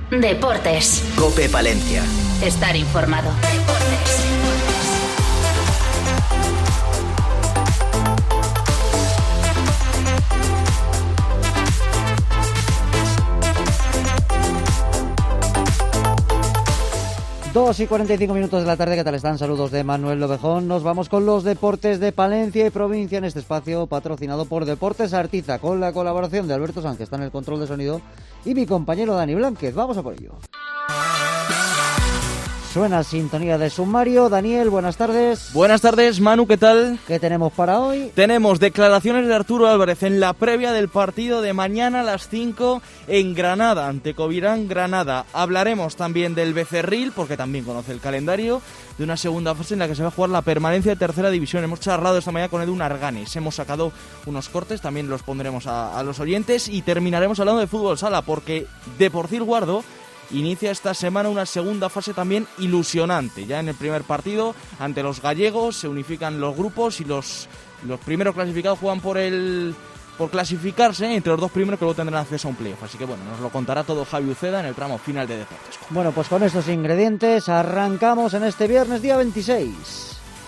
Deportes. COPE Palencia. Estar informado. Deportes. 2:45 de la tarde, ¿qué tal están? Saludos de Manuel Lobejón. Nos vamos con los deportes de Palencia y provincia en este espacio patrocinado por Deportes Artiza, con la colaboración de Alberto Sánchez, que está en el control de sonido, y mi compañero Dani Blánquez. Vamos a por ello. Suena sintonía de sumario. Daniel, buenas tardes. Buenas tardes, Manu, ¿qué tal? ¿Qué tenemos para hoy? Tenemos declaraciones de Arturo Álvarez en la previa del partido de mañana a las 5 en Granada, ante Covirán Granada. Hablaremos también del Becerril, porque también conoce el calendario, de una segunda fase en la que se va a jugar la permanencia de tercera división. Hemos charlado esta mañana con Edu Arganis, hemos sacado unos cortes, también los pondremos a los oyentes, y terminaremos hablando de fútbol sala, porque Deportivo Guardo inicia esta semana una segunda fase también ilusionante. Ya en el primer partido, ante los gallegos, se unifican los grupos y los primeros clasificados juegan por clasificarse entre los dos primeros, que luego tendrán acceso a un playoff. Así que bueno, nos lo contará todo Javi Uceda en el tramo final de Deportes. Bueno, pues con estos ingredientes arrancamos en este viernes, día 26.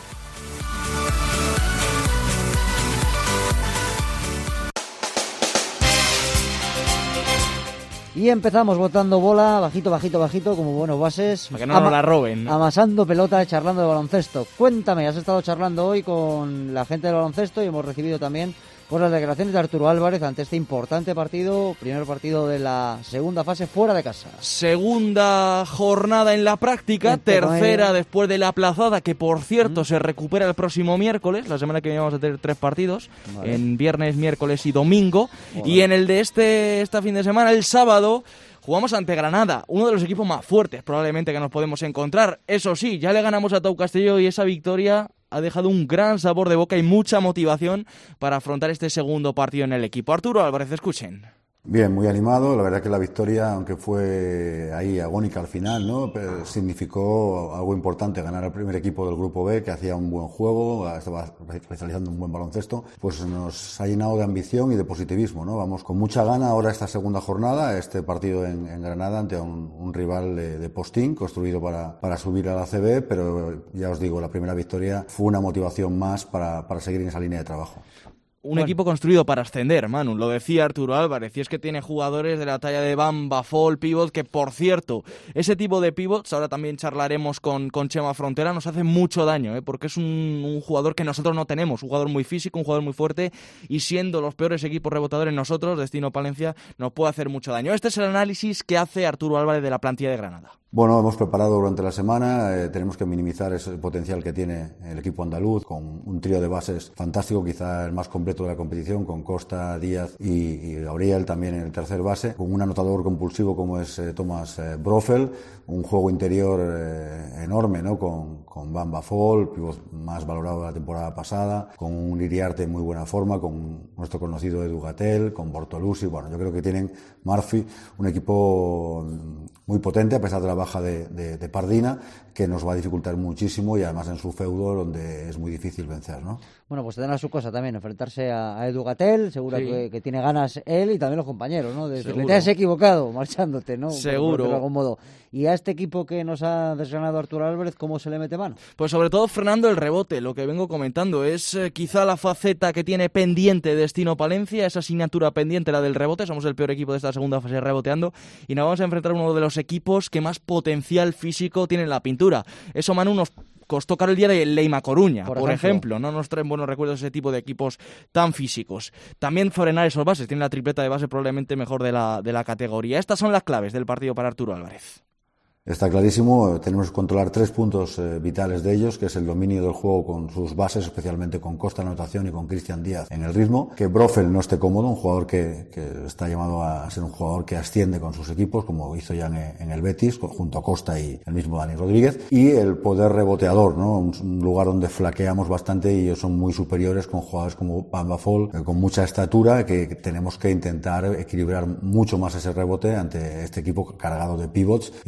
Y empezamos botando bola, bajito, como buenos bases. Para que no nos la roben, ¿no? Amasando pelota, charlando de baloncesto. Cuéntame, has estado charlando hoy con la gente del baloncesto y hemos recibido también las declaraciones de Arturo Álvarez ante este importante partido, primer partido de la segunda fase fuera de casa. Segunda jornada en la práctica, tercera después de la aplazada, que por cierto se recupera el próximo miércoles. La semana que viene vamos a tener 3 partidos, vale, en viernes, miércoles y domingo. Vale. Y en el de este fin de semana, el sábado, jugamos ante Granada, uno de los equipos más fuertes probablemente que nos podemos encontrar. Eso sí, ya le ganamos a Tau Castelló y esa victoria ha dejado un gran sabor de boca y mucha motivación para afrontar este segundo partido en el equipo. Arturo Álvarez, escuchen. Bien, muy animado. La verdad que la victoria, aunque fue ahí agónica al final, ¿no?, pero significó algo importante, ganar al primer equipo del Grupo B, que hacía un buen juego, estaba realizando un buen baloncesto. Pues nos ha llenado de ambición y de positivismo, ¿no? Vamos con mucha gana ahora esta segunda jornada, este partido en Granada ante un rival de postín, construido para subir a la CB, pero ya os digo, la primera victoria fue una motivación más para seguir en esa línea de trabajo. Un equipo construido para ascender, Manu, lo decía Arturo Álvarez, y es que tiene jugadores de la talla de Bamba, Fall, pivot, que por cierto, ese tipo de pivots, ahora también charlaremos con Chema Frontera, nos hace mucho daño, porque es un jugador que nosotros no tenemos, un jugador muy físico, un jugador muy fuerte, y siendo los peores equipos rebotadores nosotros, Destino Palencia, nos puede hacer mucho daño. Este es el análisis que hace Arturo Álvarez de la plantilla de Granada. Bueno, hemos preparado durante la semana, tenemos que minimizar ese potencial que tiene el equipo andaluz, con un trío de bases fantástico, quizá el más completo de la competición, con Costa, Díaz y Gabriel también en el tercer base, con un anotador compulsivo como es Thomas Brofel, un juego interior enorme, ¿no?, con Bamba Fall, pivot más valorado de la temporada pasada, con un Iriarte en muy buena forma, con nuestro conocido Edu Gatell, con Bortolusi. Bueno, yo creo que tienen Murphy, un equipo muy potente a pesar de la baja de Pardina, que nos va a dificultar muchísimo, y además en su feudo, donde es muy difícil vencer, ¿no? Bueno, pues tendrá su cosa también, enfrentarse a Edu Gatell, seguro sí, que tiene ganas él y también los compañeros, ¿no? De decirle, te has equivocado marchándote, ¿no? Seguro. De algún modo. Y a este equipo que nos ha desgranado Arturo Álvarez, ¿cómo se le mete mano? Pues sobre todo frenando el rebote, lo que vengo comentando es quizá la faceta que tiene pendiente Destino Palencia, esa asignatura pendiente, la del rebote. Somos el peor equipo de esta segunda fase reboteando y nos vamos a enfrentar a uno de los equipos que más potencial físico tiene en la pintura. Eso, Manu, nos costó caro el día de Leima Coruña, por ejemplo. No nos traen buenos recuerdos ese tipo de equipos tan físicos. También frenar esos bases, tiene la tripleta de base probablemente mejor de la categoría. Estas son las claves del partido para Arturo Álvarez. Está clarísimo, tenemos que controlar 3 puntos vitales de ellos, que es el dominio del juego con sus bases, especialmente con Costa en anotación y con Cristian Díaz en el ritmo, que Brofel no esté cómodo, un jugador que está llamado a ser un jugador que asciende con sus equipos, como hizo ya en el Betis, junto a Costa y el mismo Dani Rodríguez, y el poder reboteador, ¿no? Un lugar donde flaqueamos bastante y ellos son muy superiores, con jugadores como Bamba Fall, con mucha estatura, que tenemos que intentar equilibrar mucho más ese rebote ante este equipo cargado de pivots y de pivots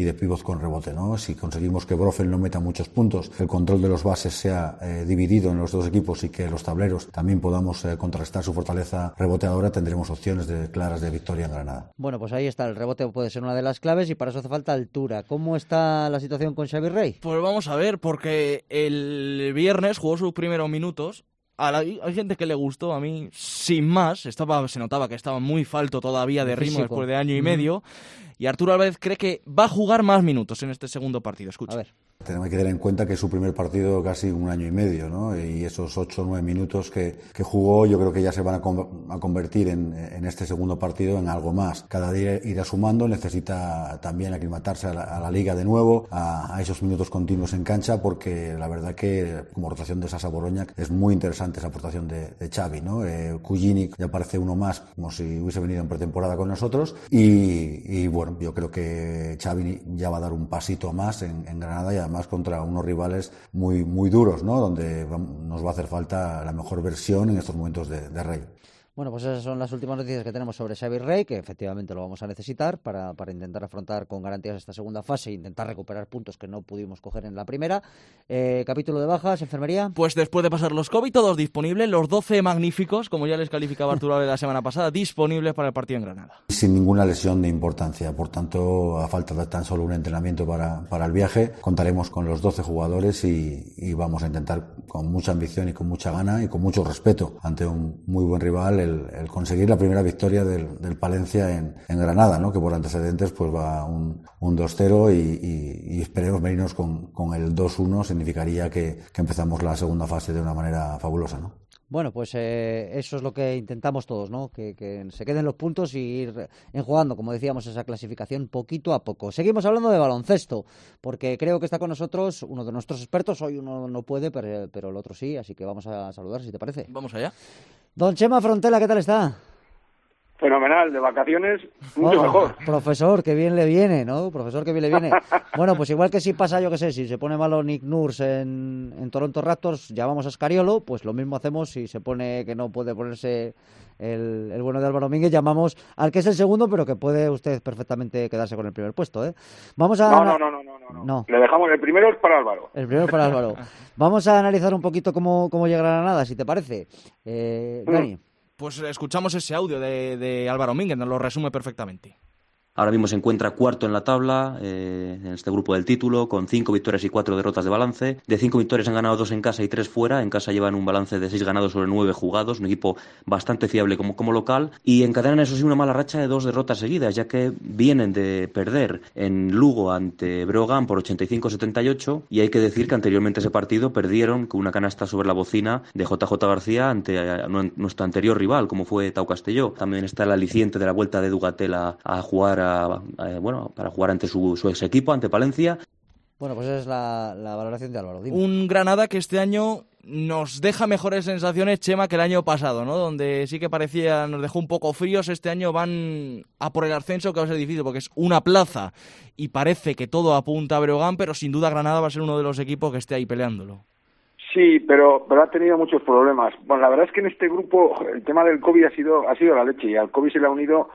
con rebote, ¿no? Si conseguimos que Brofel no meta muchos puntos, que el control de los bases sea dividido en los dos equipos y que los tableros también podamos contrastar su fortaleza reboteadora, tendremos opciones claras de victoria en Granada. Bueno, pues ahí está, el rebote puede ser una de las claves y para eso hace falta altura. ¿Cómo está la situación con Xavi Rey? Pues vamos a ver, porque el viernes jugó sus primeros minutos. Hay gente que le gustó, a mí sin más, se notaba que estaba muy falto todavía de ritmo después de año y medio, y Arturo Álvarez cree que va a jugar más minutos en este segundo partido. Escucha. A ver. Tenemos que tener en cuenta que es su primer partido casi un año y medio, ¿no? Y esos 8 o 9 minutos que jugó, yo creo que ya se van a convertir en este segundo partido en algo más. Cada día irá sumando, necesita también aclimatarse a la liga de nuevo, a esos minutos continuos en cancha, porque la verdad que como rotación de Sasa Boroñak es muy interesante esa aportación de Xavi, ¿no? Kujinic ya parece uno más, como si hubiese venido en pretemporada con nosotros, y bueno, yo creo que Xavi ya va a dar un pasito más en Granada, y además contra unos rivales muy duros, ¿no? Donde nos va a hacer falta la mejor versión en estos momentos de Rey. Bueno, pues esas son las últimas noticias que tenemos sobre Xavi Rey, que efectivamente lo vamos a necesitar para intentar afrontar con garantías esta segunda fase e intentar recuperar puntos que no pudimos coger en la primera. Capítulo de bajas, enfermería. Pues después de pasar los COVID, todos disponibles, los 12 magníficos, como ya les calificaba Arturo la semana pasada, disponibles para el partido en Granada. Sin ninguna lesión de importancia, por tanto, a falta de tan solo un entrenamiento para el viaje, contaremos con los 12 jugadores y vamos a intentar con mucha ambición y con mucha gana y con mucho respeto ante un muy buen rival el conseguir la primera victoria del Palencia en Granada, ¿no? Que por antecedentes pues va un 2-0 y esperemos venirnos con el 2-1, significaría que empezamos la segunda fase de una manera fabulosa, ¿no? Bueno, pues eso es lo que intentamos todos, ¿no? Que se queden los puntos y ir enjugando, como decíamos, esa clasificación poquito a poco. Seguimos hablando de baloncesto, porque creo que está con nosotros uno de nuestros expertos. Hoy uno no puede, pero el otro sí, así que vamos a saludar, si te parece. Vamos allá. Don Chema Frontela, ¿qué tal está? Fenomenal, de vacaciones, mucho mejor. Profesor, qué bien le viene, ¿no? Profesor, qué bien le viene. Bueno, pues igual que si pasa, yo qué sé, si se pone malo Nick Nurse en Toronto Raptors, llamamos a Scariolo, pues lo mismo hacemos si se pone que no puede ponerse el bueno de Álvaro Mínguez, llamamos al que es el segundo, pero que puede usted perfectamente quedarse con el primer puesto, ¿eh? Vamos a... No. Le dejamos, el primero es para Álvaro. El primero para Álvaro. Vamos a analizar un poquito cómo llega Granada, si te parece. Dani. Pues escuchamos ese audio de Álvaro Mínguez, nos lo resume perfectamente. Ahora mismo se encuentra cuarto en la tabla, en este grupo del título, con 5 victorias y 4 derrotas de balance. De 5 victorias han ganado 2 en casa y 3 fuera. En casa llevan un balance de 6 ganados sobre 9 jugados, un equipo bastante fiable como local. Y encadenan, eso sí, una mala racha de 2 derrotas seguidas, ya que vienen de perder en Lugo ante Breogán por 85-78. Y hay que decir que anteriormente ese partido perdieron con una canasta sobre la bocina de JJ García ante nuestro anterior rival, como fue Tau Castelló. También está el aliciente de la vuelta de Dugatel a jugar para jugar ante su ex equipo, ante Palencia. Bueno, pues esa es la valoración de Álvaro. Dime. Un Granada que este año nos deja mejores sensaciones, Chema, que el año pasado, ¿no? Donde sí que nos dejó un poco fríos. Este año van a por el ascenso, que va a ser difícil porque es una plaza y parece que todo apunta a Breogán, pero sin duda Granada va a ser uno de los equipos que esté ahí peleándolo. Sí, pero ha tenido muchos problemas. Bueno, la verdad es que en este grupo el tema del COVID ha sido la leche, y al COVID se le ha unido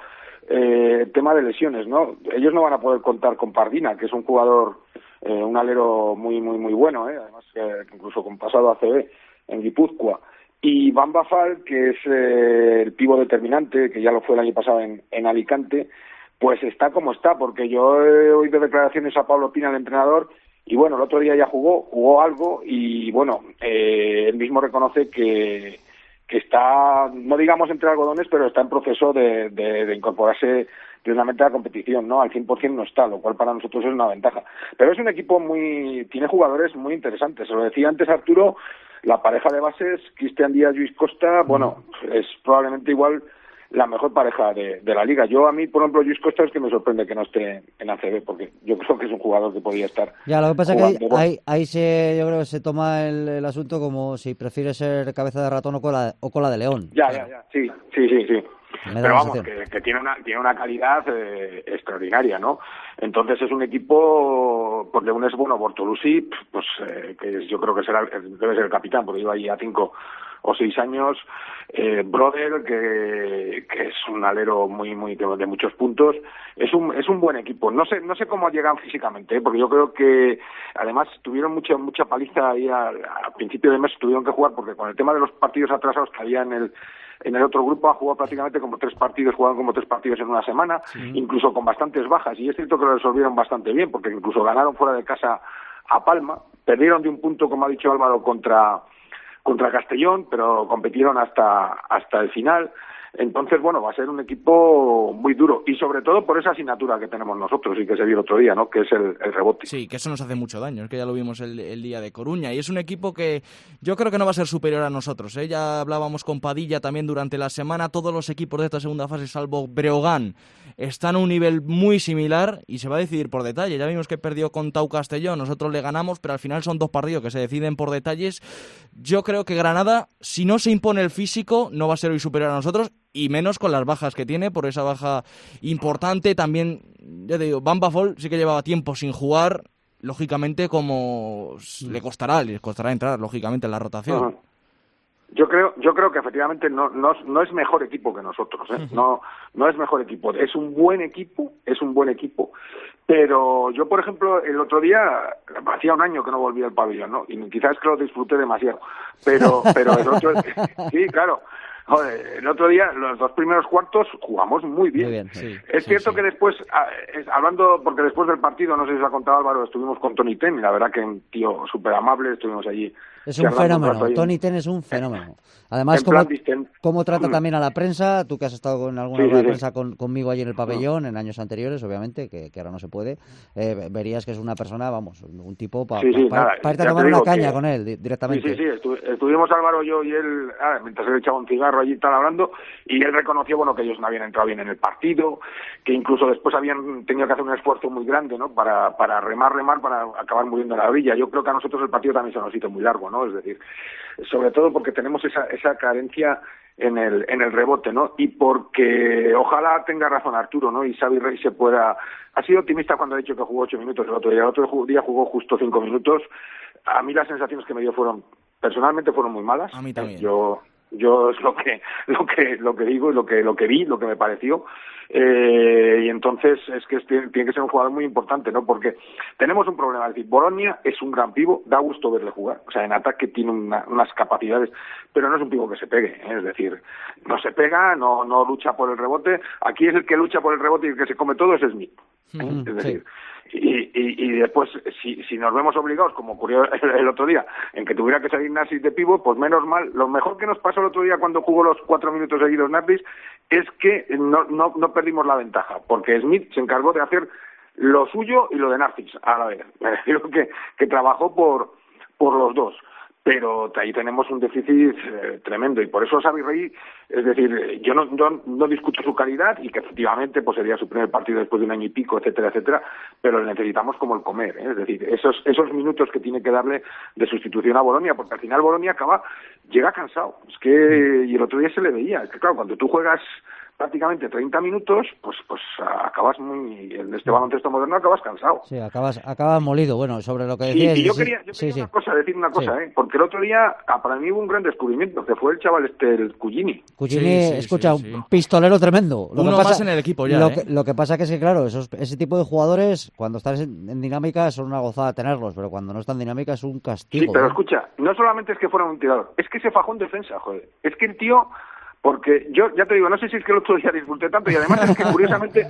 el tema de lesiones, ¿no? Ellos no van a poder contar con Pardina, que es un jugador, un alero muy bueno, además incluso con pasado ACB en Guipúzcoa, y Van Bafal, que es el pivo determinante, que ya lo fue el año pasado en Alicante, pues está como está, porque yo he oído declaraciones a Pablo Pina, el entrenador, y bueno, el otro día ya jugó algo, y bueno, él mismo reconoce que está, no digamos entre algodones, pero está en proceso de incorporarse plenamente a la competición, ¿no? Al 100% no está, lo cual para nosotros es una ventaja. Pero es un equipo tiene jugadores muy interesantes. Se lo decía antes Arturo, la pareja de bases, Cristian Díaz, Lluís Costa, bueno, es probablemente igual la mejor pareja de la liga. A mí, por ejemplo, Lluís Costa es que me sorprende que no esté en ACB, porque yo creo que es un jugador que podía estar. Ya, lo que pasa es que ahí yo creo que se toma el asunto como si prefiere ser cabeza de ratón o cola de león. Ya, sí. Pero vamos, que tiene una calidad extraordinaria, ¿no? Entonces es un equipo, porque uno es Bortolussi, pues que yo creo que debe ser el capitán, porque lleva ahí a 5 o 6 años. Brodel, que es un alero muy de muchos puntos, es un buen equipo. No sé cómo llegan físicamente, porque yo creo que además tuvieron mucha paliza ahí al principio de mes, tuvieron que jugar, porque con el tema de los partidos atrasados que había en el otro grupo, ha jugado prácticamente como 3 partidos, jugaban como 3 partidos en una semana, incluso con bastantes bajas, y es cierto que lo resolvieron bastante bien, porque incluso ganaron fuera de casa a Palma, perdieron de un punto, como ha dicho Álvaro, contra Castellón, pero compitieron hasta el final. Entonces, bueno, va a ser un equipo muy duro, y sobre todo por esa asignatura que tenemos nosotros y que se vio el otro día, ¿no? Que es el rebote. Sí, que eso nos hace mucho daño, es que ya lo vimos el día de Coruña, y es un equipo que yo creo que no va a ser superior a nosotros, ¿eh? Ya hablábamos con Padilla también durante la semana, todos los equipos de esta segunda fase, salvo Breogán, están a un nivel muy similar y se va a decidir por detalle. Ya vimos que perdió con Tau Castellón, nosotros le ganamos, pero al final son 2 partidos que se deciden por detalles. Yo creo que Granada, si no se impone el físico, no va a ser hoy superior a nosotros, y menos con las bajas que tiene, por esa baja importante. También, ya te digo, Bamba Fall sí que llevaba tiempo sin jugar, lógicamente como les costará entrar, lógicamente, en la rotación. Uh-huh. Yo creo que efectivamente no es mejor equipo que nosotros, ¿eh? Uh-huh. No es mejor equipo, es un buen equipo, pero yo, por ejemplo, el otro día, hacía un año que no volví al pabellón, ¿no? Y quizás que lo disfruté demasiado, pero el otro, sí, claro. Joder, el otro día, los 2 primeros cuartos, jugamos muy bien. Muy bien, sí, es cierto que después, hablando, porque después del partido, no sé si os ha contado Álvaro, estuvimos con Tony Ten, y la verdad que un tío súper amable, estuvimos allí. Es un fenómeno, Tony Ten es un fenómeno. Además, cómo trata también a la prensa, tú que has estado con alguna rueda de prensa conmigo allí en el pabellón, en años anteriores, obviamente, que ahora no se puede, verías que es una persona, vamos, un tipo para irte a tomar una caña con él directamente. Sí, estuvimos Álvaro, yo y él, mientras él echaba un cigarro allí, tal, hablando, y él reconoció, bueno, que ellos no habían entrado bien en el partido, que incluso después habían tenido que hacer un esfuerzo muy grande, ¿no?, para remar, para acabar muriendo en la orilla. Yo creo que a nosotros el partido también se nos hizo muy largo, ¿no? Es decir, sobre todo porque tenemos esa carencia en el rebote, ¿no? Y porque ojalá tenga razón Arturo, ¿no? Y Xavi Rey se pueda... Ha sido optimista cuando ha dicho que jugó 8 minutos el otro día. El otro día jugó justo 5 minutos. A mí las sensaciones que me dio personalmente fueron muy malas. A mí también. Yo es lo que digo y lo que vi, lo que me pareció, y entonces es que tiene que ser un jugador muy importante, ¿no? Porque tenemos un problema, es decir, Bolonia es un gran pivo, da gusto verle jugar, o sea, en ataque tiene unas capacidades, pero no es un pivo que se pegue, ¿eh? Es decir, no se pega, no lucha por el rebote. Aquí es el que lucha por el rebote y el que se come todo es Smith, ¿eh? Es decir, y después, si nos vemos obligados, como ocurrió el otro día, en que tuviera que salir Narcis de pívot, pues menos mal. Lo mejor que nos pasó el otro día cuando jugó los 4 minutos seguidos Narcis es que no perdimos la ventaja, porque Smith se encargó de hacer lo suyo y lo de Narcis a la vez. Me refiero que trabajó por los dos. Pero ahí tenemos un déficit tremendo, y por eso Xavi Rey, es decir, yo no discuto su calidad, y que efectivamente pues sería su primer partido después de un año y pico, etcétera, pero le necesitamos como el comer, ¿eh? Es decir, esos minutos que tiene que darle de sustitución a Bolonia, porque al final Bolonia llega cansado, y el otro día se le veía, es que claro, cuando tú juegas prácticamente 30 minutos, pues acabas en este baloncesto moderno acabas cansado. Sí, acabas molido. Bueno, sobre lo que decías... Sí, y yo quería decir una cosa, porque el otro día para mí hubo un gran descubrimiento, que fue el chaval el Cugini. Escucha, un pistolero tremendo. Uno más en el equipo ya, Lo que pasa que es que, claro, ese tipo de jugadores, cuando estás en dinámica, son una gozada tenerlos, pero cuando no están en dinámica es un castigo. Sí, pero escucha, no solamente es que fuera un tirador, es que se fajó en defensa, joder. Es que el tío... Porque yo, ya te digo, no sé si es que el otro día disfruté tanto, y además es que curiosamente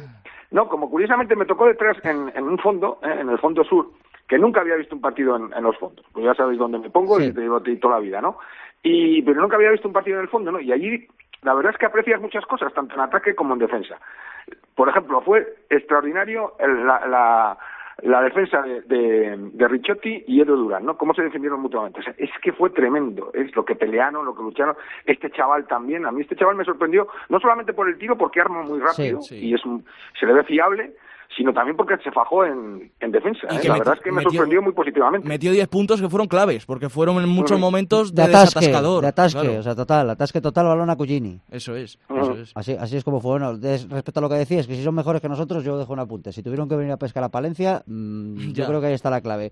me tocó detrás en un fondo, en el fondo sur, que nunca había visto un partido en los fondos, pues ya sabéis dónde me pongo, y te digo toda la vida, ¿no? Pero nunca había visto un partido en el fondo, ¿no? Y allí la verdad es que aprecias muchas cosas, tanto en ataque como en defensa. Por ejemplo, fue extraordinario la defensa de Ricciotti y Edo Durán, ¿no? Cómo se defendieron mutuamente. O sea, es que fue tremendo, es lo que pelearon, lo que lucharon. Este chaval también, a mí este chaval me sorprendió, no solamente por el tiro, porque arma muy rápido, y se le ve fiable, sino también porque se fajó en defensa. Y La verdad es que me sorprendió muy positivamente. Metió 10 puntos que fueron claves, porque fueron en muchos momentos de desatascador. De atasque, claro. o sea, atasque total, balón a Cugini. Eso es. Así es como fue. Bueno, respecto a lo que decías, que si son mejores que nosotros, yo dejo un apunte. Si tuvieron que venir a pescar a Palencia, yo creo que ahí está la clave.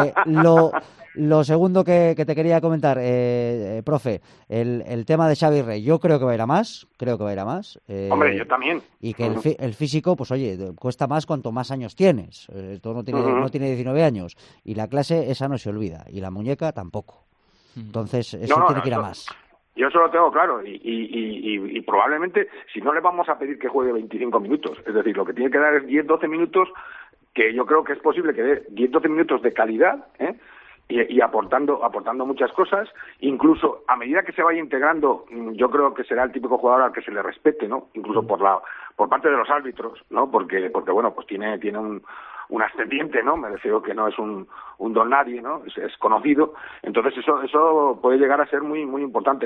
Lo segundo que te quería comentar, profe, el tema de Xavi Rey, yo creo que va a ir a más, Hombre, yo también. Y que el físico, pues oye, cuesta más cuanto más años tienes. Esto no tiene 19 años. Y la clase, esa no se olvida. Y la muñeca tampoco. Entonces, eso tiene que ir a más. Yo eso lo tengo claro. Y probablemente, si no le vamos a pedir que juegue 25 minutos, es decir, lo que tiene que dar es 10-12 minutos, que yo creo que es posible que dé 10-12 minutos de calidad, y aportando muchas cosas, incluso a medida que se vaya integrando, yo creo que será el típico jugador al que se le respete, ¿no? Incluso por parte de los árbitros, ¿no? Porque bueno, pues tiene un ascendiente, ¿no? Me refiero que no es un don nadie, ¿no? Es conocido. Entonces eso puede llegar a ser muy muy importante.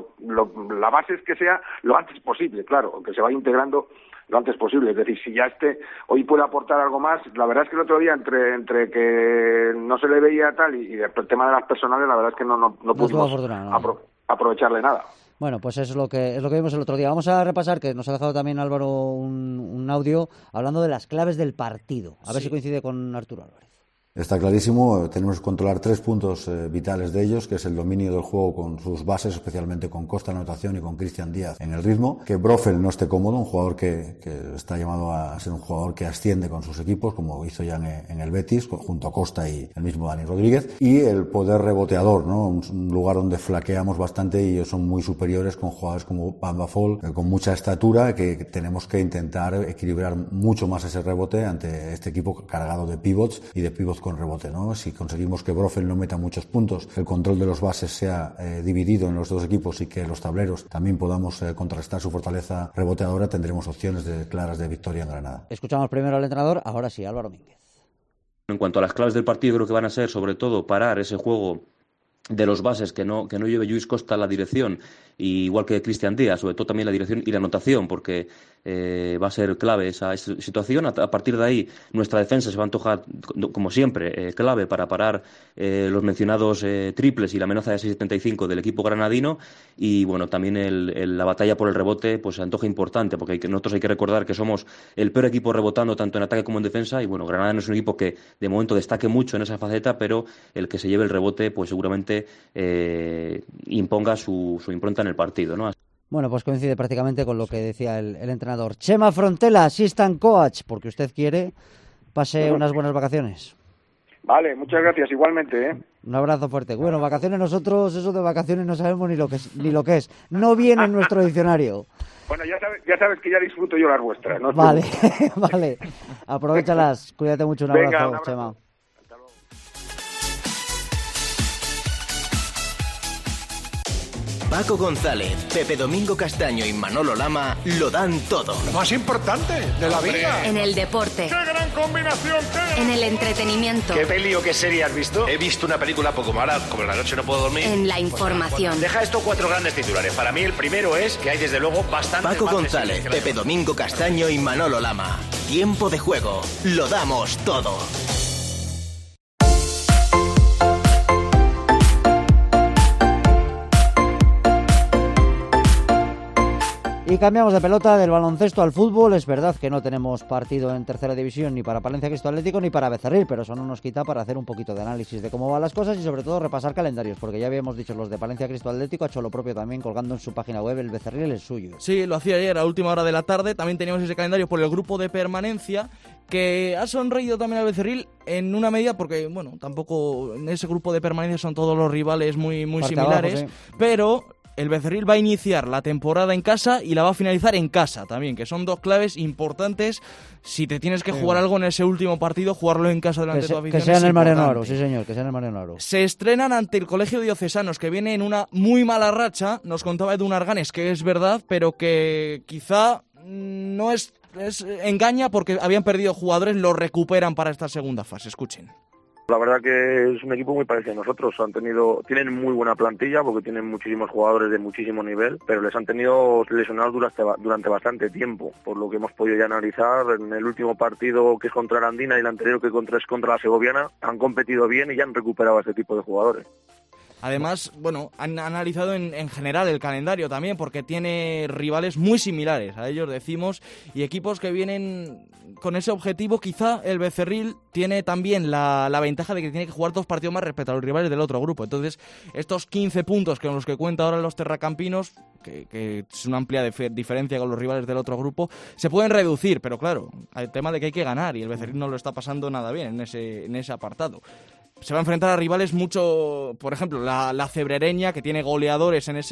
La base es que sea lo antes posible, claro, que se vaya integrando lo antes posible. Es decir, si ya hoy puede aportar algo más. La verdad es que el otro día, entre que no se le veía tal y el tema de las personales, la verdad es que no pudimos aprovecharle nada. Bueno, pues eso es lo que vimos el otro día. Vamos a repasar, que nos ha dejado también Álvaro un audio hablando de las claves del partido. A ver si coincide con Arturo Álvarez. Está clarísimo, tenemos que controlar 3 puntos vitales de ellos, que es el dominio del juego con sus bases, especialmente con Costa en anotación y con Cristian Díaz en el ritmo, que Brofel no esté cómodo, un jugador que está llamado a ser un jugador que asciende con sus equipos, como hizo ya en el Betis, junto a Costa y el mismo Dani Rodríguez, y el poder reboteador, ¿no? Un lugar donde flaqueamos bastante y ellos son muy superiores con jugadores como Bamba Fall, con mucha estatura, que tenemos que intentar equilibrar mucho más ese rebote ante este equipo cargado de pivots y de pivots con rebote, ¿no? Si conseguimos que Brofel no meta muchos puntos, el control de los bases sea dividido en los dos equipos y que los tableros también podamos contrastar su fortaleza reboteadora, tendremos opciones claras de victoria en Granada. Escuchamos primero al entrenador, ahora sí, Álvaro Mínguez. En cuanto a las claves del partido, creo que van a ser sobre todo parar ese juego de los bases, que no lleve Lluís Costa la dirección, y igual que Cristian Díaz, sobre todo también la dirección y la anotación, porque va a ser clave esa situación. A partir de ahí nuestra defensa se va a antojar, como siempre, clave para parar los mencionados triples y la amenaza de 6.75 del equipo granadino. Y bueno, también la batalla por el rebote pues se antoja importante, porque nosotros hay que recordar que somos el peor equipo rebotando tanto en ataque como en defensa, y bueno, Granada no es un equipo que de momento destaque mucho en esa faceta, pero el que se lleve el rebote pues seguramente imponga su impronta en el partido, ¿no? Bueno, pues coincide prácticamente con lo que decía el entrenador. Chema Frontela, assistant coach, porque usted quiere, pase unas buenas vacaciones. Vale, muchas gracias, igualmente, ¿eh? Un abrazo fuerte. Bueno, vacaciones nosotros, eso de vacaciones no sabemos ni lo que es. No viene en nuestro diccionario. Bueno, ya sabes que ya disfruto yo las vuestras, ¿no? Vale, vale. Aprovéchalas. Cuídate mucho, un abrazo, Venga, un abrazo. Chema. Paco González, Pepe Domingo Castaño y Manolo Lama lo dan todo. Lo más importante de la vida. En el deporte. ¡Qué gran combinación! En el entretenimiento. ¿Qué peli o qué serie has visto? He visto una película poco mala, como la noche no puedo dormir. En la información. Deja esto 4 grandes titulares. Para mí el primero es que hay desde luego bastante. Paco González, Pepe Domingo Castaño y Manolo Lama. Tiempo de juego. Lo damos todo. Y cambiamos de pelota, del baloncesto al fútbol. Es verdad que no tenemos partido en tercera división ni para Palencia Cristo Atlético ni para Becerril, pero eso no nos quita para hacer un poquito de análisis de cómo van las cosas y sobre todo repasar calendarios, porque ya habíamos dicho, los de Palencia Cristo Atlético ha hecho lo propio también, colgando en su página web el Becerril el suyo. Sí, lo hacía ayer a última hora de la tarde. También teníamos ese calendario por el grupo de permanencia, que ha sonreído también al Becerril en una medida, porque bueno, tampoco en ese grupo de permanencia son todos los rivales muy similares, abajo, sí. Pero el Becerril va a iniciar la temporada en casa y la va a finalizar en casa también, que son dos claves importantes. Si te tienes que jugar algo en ese último partido, jugarlo en casa delante de tu afición. Que sea en el Mariano Aro, sí señor, que sea en el Mariano Aro. Se estrenan ante el Colegio Diocesanos, que viene en una muy mala racha. Nos contaba Edu Narganes que es verdad, pero que quizá no es engaña, porque habían perdido jugadores, lo recuperan para esta segunda fase. Escuchen. La verdad que es un equipo muy parecido a nosotros. Tienen muy buena plantilla porque tienen muchísimos jugadores de muchísimo nivel, pero les han tenido lesionados durante bastante tiempo, por lo que hemos podido ya analizar. En el último partido, que es contra la Andina, y el anterior, que es contra la Segoviana, han competido bien y ya han recuperado a este tipo de jugadores. Además, bueno, han analizado en general el calendario también, porque tiene rivales muy similares a ellos, decimos, y equipos que vienen con ese objetivo. Quizá el Becerril tiene también la ventaja de que tiene que jugar 2 partidos más respecto a los rivales del otro grupo. Entonces, estos 15 puntos con los que cuenta ahora los terracampinos, que es una amplia diferencia con los rivales del otro grupo, se pueden reducir, pero claro, el tema de que hay que ganar, y el Becerril no lo está pasando nada bien en ese apartado. Se va a enfrentar a rivales mucho, por ejemplo, la Cebrereña, que tiene goleadores en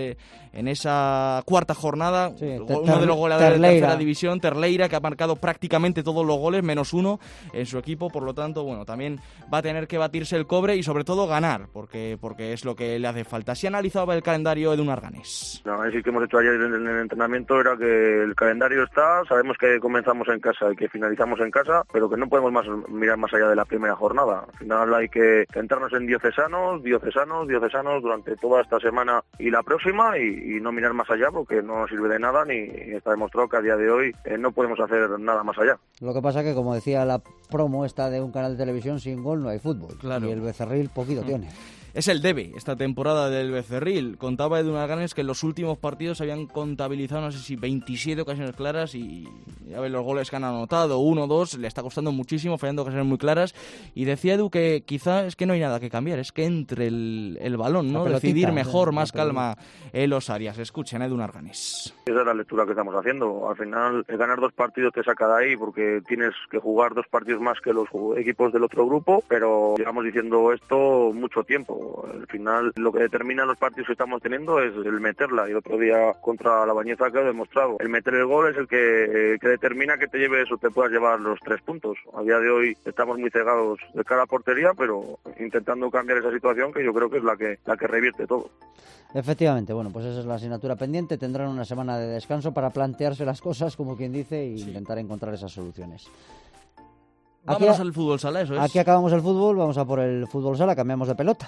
esa cuarta jornada, sí, uno de los goleadores de tercera división, Terleira, que ha marcado prácticamente todos los goles, menos uno en su equipo. Por lo tanto, bueno, también va a tener que batirse el cobre y sobre todo ganar, porque es lo que le hace falta. Si analizaba el calendario Edu Narganes. El análisis que hemos hecho ayer en el entrenamiento era que el calendario está, sabemos que comenzamos en casa y que finalizamos en casa, pero que no podemos mirar más allá de la primera jornada. Al final hay que centrarnos en diocesanos durante toda esta semana y la próxima, y no mirar más allá, porque no nos sirve de nada, ni está demostrado que a día de hoy no podemos hacer nada más allá. Lo que pasa que, como decía la promo esta de un canal de televisión, sin gol no hay fútbol. Claro. Y el Becerril poquito tiene. Es el debe esta temporada del Becerril. Contaba Edu Narganes que en los últimos partidos habían contabilizado, no sé si 27 ocasiones claras, y ya ves los goles que han anotado, 1, 2, le está costando muchísimo, fallando ocasiones muy claras. Y decía Edu que quizá es que no hay nada que cambiar, es que entre el balón, ¿no? Decidir mejor, más calma en los áreas. Escuchen a Edu Narganes. Esa es la lectura que estamos haciendo. Al final, ganar 2 partidos te saca de ahí, porque tienes que jugar 2 partidos más que los equipos del otro grupo, pero llevamos diciendo esto mucho tiempo. Al final, lo que determina los partidos que estamos teniendo es el meterla, y el otro día contra la Bañeza quedó demostrado. El meter el gol es el que determina que te lleves o te puedas llevar los 3 puntos. A día de hoy estamos muy cegados de cara a portería, pero intentando cambiar esa situación, que yo creo que es la que revierte todo. Efectivamente, bueno, pues esa es la asignatura pendiente. Tendrán una semana de descanso para plantearse las cosas, como quien dice, e intentar encontrar esas soluciones. Vámonos al fútbol sala, eso es. Aquí acabamos el fútbol, vamos a por el fútbol sala, cambiamos de pelota.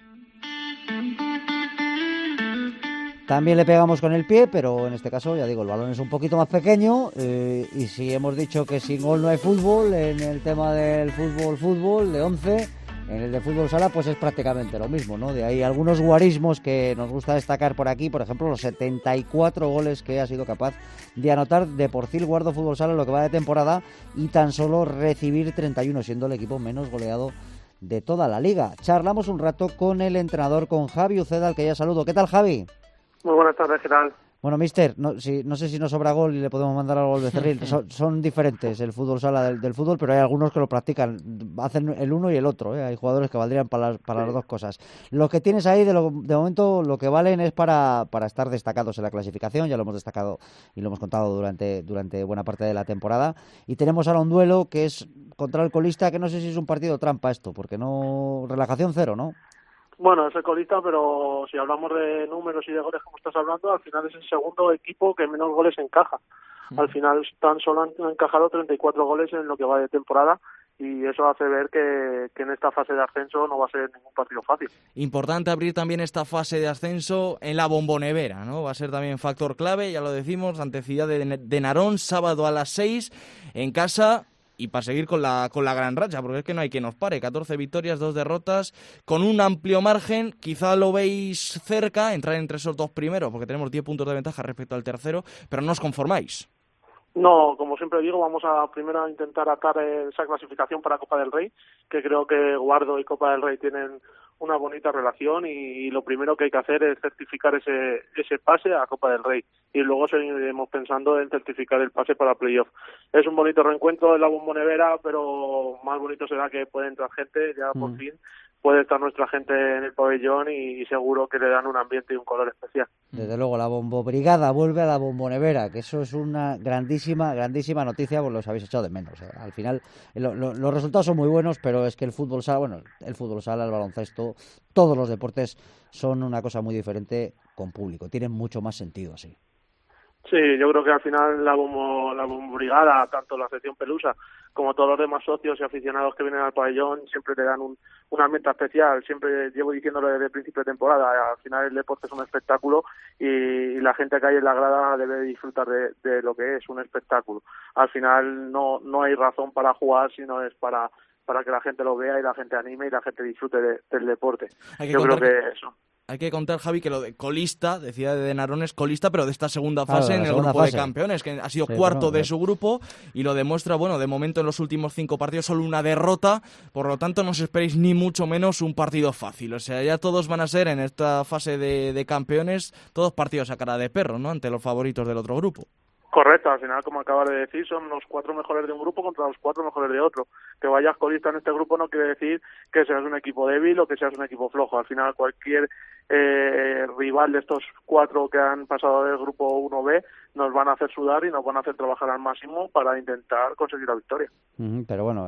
También le pegamos con el pie, pero en este caso, ya digo, el balón es un poquito más pequeño, y si hemos dicho que sin gol no hay fútbol, en el tema del fútbol de 11, en el de fútbol sala, pues es prácticamente lo mismo, ¿no? De ahí algunos guarismos que nos gusta destacar por aquí, por ejemplo, los 74 goles que ha sido capaz de anotar Deportivo Guardo Fútbol Sala en lo que va de temporada, y tan solo recibir 31, siendo el equipo menos goleado de toda la liga. Charlamos un rato con el entrenador, con Javi Uceda, al que ya saludo. ¿Qué tal, Javi? Muy buenas tardes, ¿qué tal? Bueno, mister, no sé si nos sobra gol y le podemos mandar algo al Becerril. Son diferentes el fútbol sala del fútbol, pero hay algunos que lo practican, hacen el uno y el otro, ¿eh? Hay jugadores que valdrían para las dos cosas. Lo que tienes ahí, de momento, lo que valen es para estar destacados en la clasificación. Ya lo hemos destacado y lo hemos contado durante buena parte de la temporada. Y tenemos ahora un duelo que es contra el colista, que no sé si es un partido trampa esto, porque no, relajación 0, ¿no? Bueno, es el colista, pero si hablamos de números y de goles como estás hablando, al final es el segundo equipo que menos goles encaja. Al final tan solo han encajado 34 goles en lo que va de temporada, y eso hace ver que en esta fase de ascenso no va a ser ningún partido fácil. Importante abrir también esta fase de ascenso en la Bombonera, ¿no? Va a ser también factor clave, ya lo decimos, ante Ciudad de Narón, sábado a las 6 en casa. Y para seguir con la gran racha, porque es que no hay quien nos pare. 14 victorias, 2 derrotas, con un amplio margen. Quizá lo veis cerca, entrar entre esos 2 primeros, porque tenemos 10 puntos de ventaja respecto al tercero, pero no os conformáis. No, como siempre digo, vamos a primero intentar atar esa clasificación para Copa del Rey, que creo que Guardo y Copa del Rey tienen una bonita relación, y lo primero que hay que hacer es certificar ese pase a Copa del Rey, y luego seguiremos pensando en certificar el pase para playoff. Es un bonito reencuentro en la Bombonera, pero más bonito será que puede entrar gente, ya por fin puede estar nuestra gente en el pabellón, y seguro que le dan un ambiente y un color especial. Desde luego, la Bombobrigada vuelve a la Bombonera, que eso es una grandísima noticia, pues los habéis echado de menos. Al final, los resultados son muy buenos, pero es que el fútbol sala, el baloncesto, todos los deportes son una cosa muy diferente con público, tienen mucho más sentido así. Sí, yo creo que al final la bombrigada, tanto la sección Pelusa como todos los demás socios y aficionados que vienen al pabellón, siempre te dan una meta especial. Siempre llevo diciéndolo desde el principio de temporada. Al final el deporte es un espectáculo y la gente que hay en la grada debe disfrutar de lo que es un espectáculo. Al final no hay razón para jugar, sino es para que la gente lo vea y la gente anime y la gente disfrute del deporte. Yo creo que eso. Hay que contar, Javi, que lo de colista, decía de Narón, es colista, pero de esta segunda fase en el grupo de campeones, que ha sido cuarto de su grupo y lo demuestra, bueno, de momento en los últimos 5 partidos solo una derrota, por lo tanto no os esperéis ni mucho menos un partido fácil. O sea, ya todos van a ser en esta fase de campeones, todos partidos a cara de perro, ¿no?, ante los favoritos del otro grupo. Correcto, al final, como acabas de decir, son los 4 mejores de un grupo contra los 4 mejores de otro. Que vayas colista en este grupo no quiere decir que seas un equipo débil o que seas un equipo flojo. Al final, cualquier rival de estos 4 que han pasado del grupo 1B nos van a hacer sudar y nos van a hacer trabajar al máximo para intentar conseguir la victoria. Pero bueno,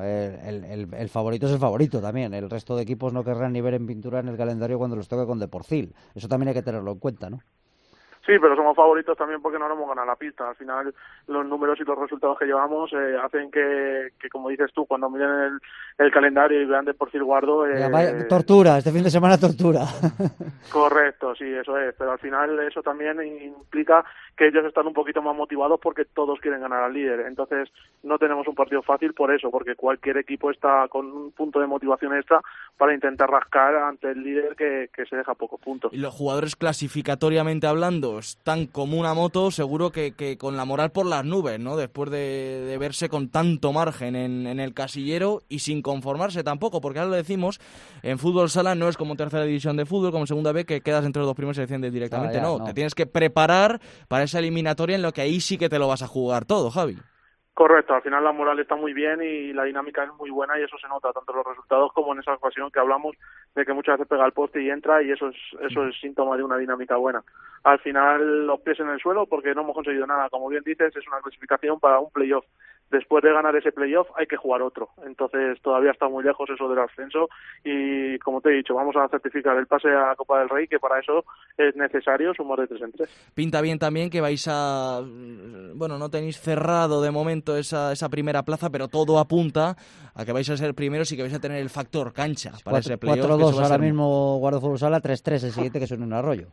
el favorito es el favorito también. El resto de equipos no querrán ni ver en pintura en el calendario cuando los toque con Deporcil. Eso también hay que tenerlo en cuenta, ¿no? Sí, pero somos favoritos también porque no nos hemos ganado la pista. Al final, los números y los resultados que llevamos hacen que, como dices tú, cuando miren el calendario y vean Deportivo Guardo... tortura, este fin de semana tortura. Correcto, sí, eso es. Pero al final eso también implica que ellos están un poquito más motivados porque todos quieren ganar al líder. Entonces, no tenemos un partido fácil por eso, porque cualquier equipo está con un punto de motivación extra para intentar rascar ante el líder que se deja pocos puntos. Y los jugadores, clasificatoriamente hablando, están como una moto, seguro que con la moral por las nubes, ¿no? Después de verse con tanto margen en el casillero y sin conformarse tampoco, porque ahora lo decimos, en fútbol sala no es como tercera división de fútbol, como segunda B, que quedas entre los 2 primeros y se desciendes directamente. No, te tienes que preparar para esa eliminatoria en lo que ahí sí que te lo vas a jugar todo, Javi. Correcto, al final la moral está muy bien y la dinámica es muy buena y eso se nota tanto en los resultados como en esa ocasión que hablamos de que muchas veces pega el poste y entra y eso es síntoma de una dinámica buena. Al final los pies en el suelo porque no hemos conseguido nada, como bien dices, es una clasificación para un playoff. Después de ganar ese playoff hay que jugar otro, entonces todavía está muy lejos eso del ascenso y como te he dicho, vamos a certificar el pase a la Copa del Rey, que para eso es necesario sumar de 3 en 3. Pinta bien también que vais a... Bueno, no tenéis cerrado de momento esa primera plaza, pero todo apunta a que vais a ser primeros y que vais a tener el factor cancha para ese playoff. 4-2 ahora mismo Guardo Fútbol Sala, 3-3 el siguiente, que es un Arroyo.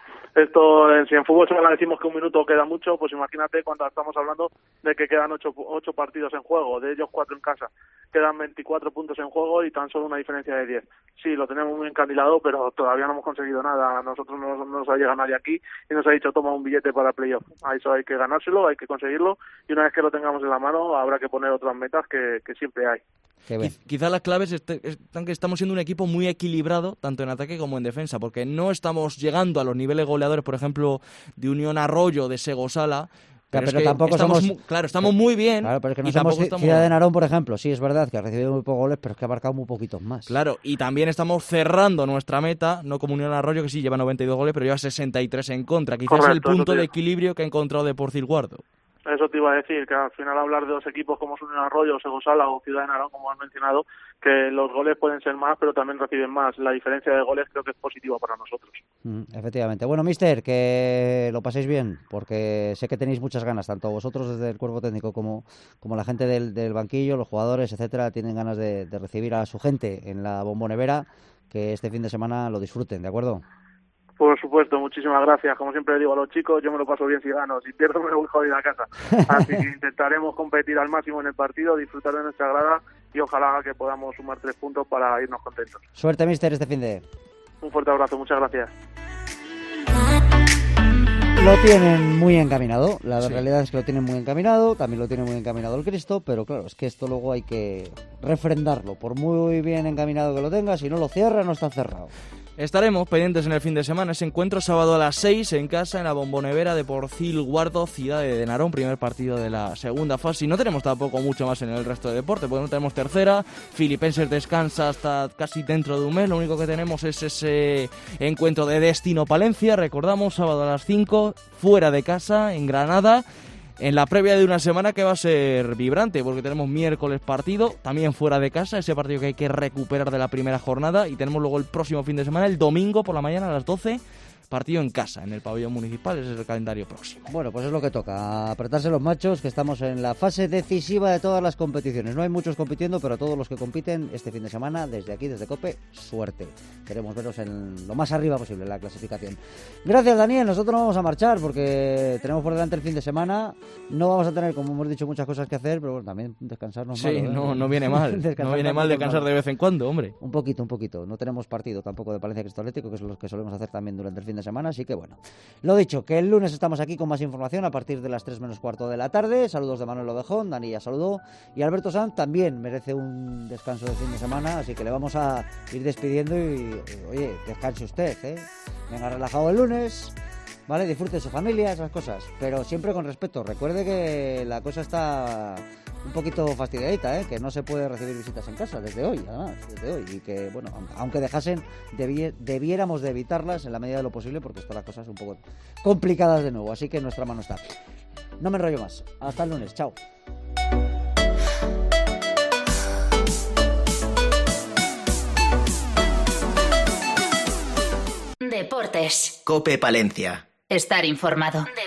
Esto, si en fútbol sala decimos que un minuto queda mucho, pues imagínate cuando estamos hablando de que quedan 8 partidos en juego, de ellos 4 en casa. Quedan 24 puntos en juego y tan solo una diferencia de 10. Sí, lo tenemos muy encandilado, pero todavía no hemos conseguido nada. A nosotros no nos ha llegado nadie aquí y nos ha dicho toma un billete para el playoff. A eso hay que ganárselo, hay que conseguirlo y una vez que lo tengamos en la mano habrá que poner otras metas que siempre hay. Quizá las claves están que estamos siendo un equipo muy equilibrado, tanto en ataque como en defensa, porque no estamos llegando a los niveles goleadores, por ejemplo, de Unión Arroyo, de Sego Sala. Pero es que tampoco estamos muy bien. Claro, pero es que no somos Ciudad de Narón, por ejemplo. Sí, es verdad que ha recibido muy pocos goles, pero es que ha marcado muy poquitos más. Claro, y también estamos cerrando nuestra meta, no como Unión Arroyo, que sí lleva 92 goles, pero lleva 63 en contra. Quizás es el punto de equilibrio que ha encontrado Deportivo Guardo. Eso te iba a decir, que al final hablar de 2 equipos como Unión Arroyo, Sego Sala o Ciudad de Narón, como has mencionado, que los goles pueden ser más, pero también reciben más. La diferencia de goles creo que es positiva para nosotros. Efectivamente. Bueno, míster, que lo paséis bien, porque sé que tenéis muchas ganas, tanto vosotros desde el cuerpo técnico como la gente del banquillo, los jugadores, etcétera, tienen ganas de recibir a su gente en la Bombonera, que este fin de semana lo disfruten, ¿de acuerdo? Por supuesto, muchísimas gracias. Como siempre digo a los chicos, yo me lo paso bien si gano. Si pierdo me voy jodido a casa. Así que intentaremos competir al máximo en el partido, disfrutar de nuestra grada y ojalá que podamos sumar 3 puntos para irnos contentos. Suerte, míster, este fin de... Un fuerte abrazo, muchas gracias. Lo tienen muy encaminado, la realidad es que lo tienen muy encaminado, también lo tiene muy encaminado el Cristo, pero claro, es que esto luego hay que refrendarlo, por muy bien encaminado que lo tenga, si no lo cierra, no está cerrado. Estaremos pendientes en el fin de semana. Ese encuentro sábado a las 6 en casa, en la Bombonera de Deportivo Guardo, Ciudad de Narón, primer partido de la segunda fase. Y no tenemos tampoco mucho más en el resto de deporte, porque no tenemos tercera. Filipenses descansa hasta casi dentro de un mes. Lo único que tenemos es ese encuentro de Destino Palencia. Recordamos, sábado a las 5, fuera de casa, en Granada. En la previa de una semana que va a ser vibrante, porque tenemos miércoles partido, también fuera de casa, ese partido que hay que recuperar de la primera jornada, y tenemos luego el próximo fin de semana, el domingo por la mañana a las 12, partido en casa, en el pabellón municipal, ese es el calendario próximo. Bueno, pues es lo que toca, apretarse los machos, que estamos en la fase decisiva de todas las competiciones. No hay muchos compitiendo, pero todos los que compiten este fin de semana, desde aquí, desde COPE, suerte. Queremos veros en lo más arriba posible en la clasificación. Gracias, Daniel. Nosotros nos vamos a marchar porque tenemos por delante el fin de semana. No vamos a tener, como hemos dicho, muchas cosas que hacer, pero bueno, también descansarnos. Sí, no viene mal. No viene mal descansar de vez en cuando, hombre. Un poquito. No tenemos partido tampoco de Palencia Cristo Atlético, que es lo que solemos hacer también durante el fin de semana, así que bueno. Lo dicho, que el lunes estamos aquí con más información a partir de las 3 menos cuarto de la tarde. Saludos de Manuel Ovejón, Dani ya saludó, y Alberto Sanz también merece un descanso de fin de semana, así que le vamos a ir despidiendo y oye, descanse usted, venga relajado el lunes, ¿vale? Disfrute de su familia, esas cosas, pero siempre con respeto. Recuerde que la cosa está un poquito fastidiadita, que no se puede recibir visitas en casa desde hoy, además, y que, bueno, aunque dejasen, debiéramos de evitarlas en la medida de lo posible, porque están las cosas un poco complicadas de nuevo, así que en nuestra mano está. No me enrollo más, hasta el lunes, chao. Deportes. COPE Palencia. Estar informado.